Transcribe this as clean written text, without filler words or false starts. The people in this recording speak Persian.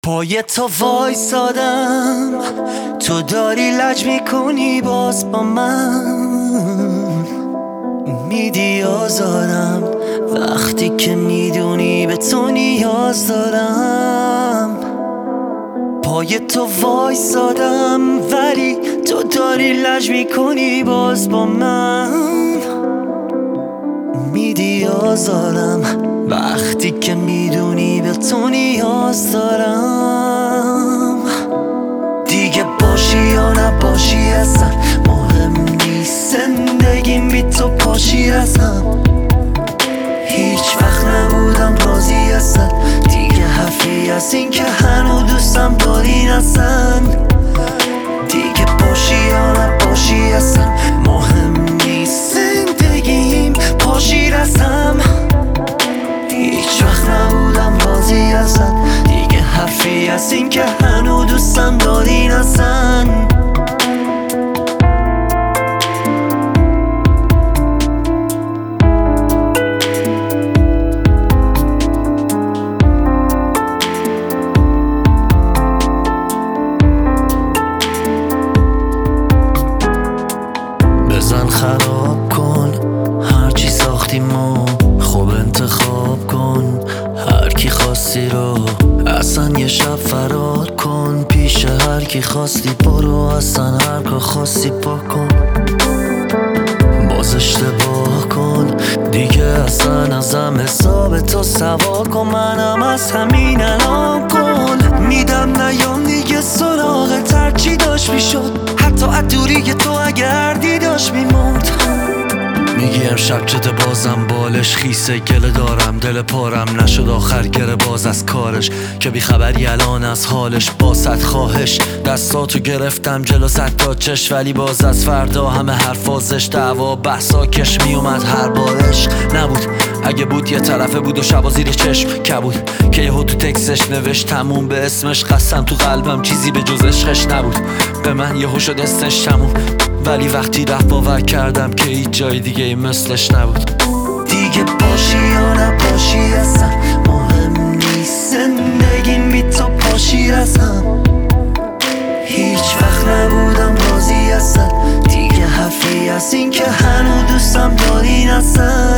پای تو وایسادم، تو داری لج میکنی باز با من، میدی آزارم وقتی که میدونی به تو نیاز دارم. پای تو وایسادم ولی تو داری لج میکنی باز با من، میدی آزارم وقتی که میدونی به تو نیاز دارم. دیگه باشی یا نباشی اصلا مهم نیست، زندگیم بی تو پاشی اصلا. هیچ وقت نبودم راضی اصلا، دیگه حرفی از این که هنو دوستم داری اصلا. دیگه باشی یا نباشی اصلا مهم نیست، زندگیم پاشی رسم. هیچ وقت نبودم راضی اصلا، دیگه حرفی از این که هنو دوستم داری اصلا. بزن خراب کن هرچی ساختیم و خوب انتخاب کن هر کی خواستی رو، اصلا یه شب فرار کن پیش هر کی خواستی برو، اصلا هر کار خواستی بکن. باز اشتباه کن دیگه اصلا ازم حساب تو سوا کن، منم از همین الان کن میدم نیام دیگه سراغ ترچی داشت میشد، حتی ادوری که تو اگر دیداش میموند. میگی امشب جده بازم بالش خیسه گله دارم، دل پارم نشد آخر گره باز از کارش، که بیخبری الان از حالش. با صد خواهش دستاتو گرفتم جلو صد تا چش، ولی باز از فردا همه حرفازش دعوا بحثا کش میومد هر بارش. نبود اگه بود یه طرفه بود و شبا زیر چشم کبود، که یهو تو تکسش نوشت تموم به اسمش، قسم تو قلبم چیزی به جز عشقش نبود. به من یهو شد استش تموم، ولی وقتی رفت باور کردم که هیچ جای دیگه ای مثلش نبود. دیگه باشی یا نباشی اصلا مهم نیست، زندگیم بی تو پاشی اصلا. هیچ وقت نبودم راضی اصلا، دیگه حرفی از این که هنو دوستم داری اصلا.